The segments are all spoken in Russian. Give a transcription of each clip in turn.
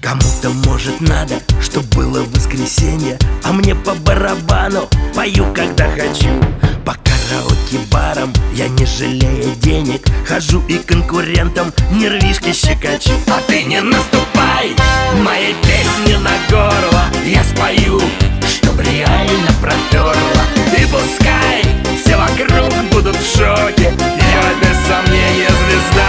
Кому-то может надо, чтоб было воскресенье, а мне по барабану, пою когда хочу. По караоке-барам я, не жалея денег, хожу и конкурентам нервишки щекочу. А ты не наступай моей песни на горло, я спою, чтоб реально проперло. И пускай все вокруг будут в шоке, я без сомнения звезда.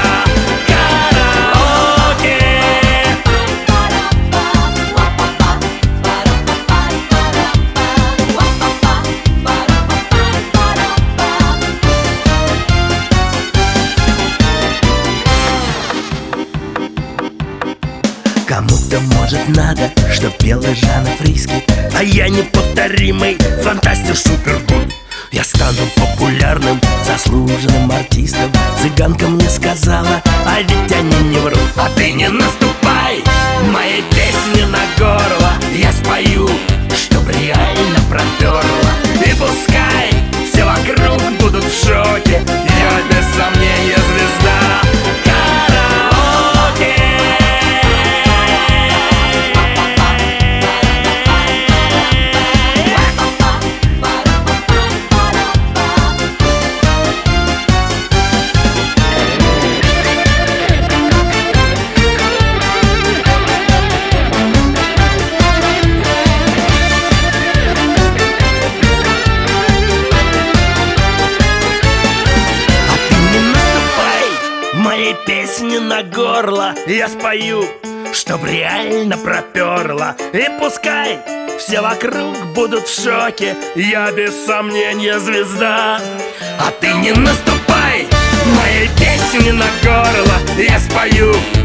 Кому-то может надо, чтоб пела Жанна Фриске, а я неповторимый фантастер Супербуд. Я стану популярным, заслуженным артистом. Цыганка мне сказала, а ведь они не врут. А ты не наступай моей песни на горло, я спою, чтоб реально проперло. И пускай все вокруг будут в шоке, я без сомнения звезда. Моей песни на горло я спою, чтоб реально проперло. И пускай все вокруг будут в шоке, я без сомнения звезда. А ты не наступай моей песни на горло, я спою,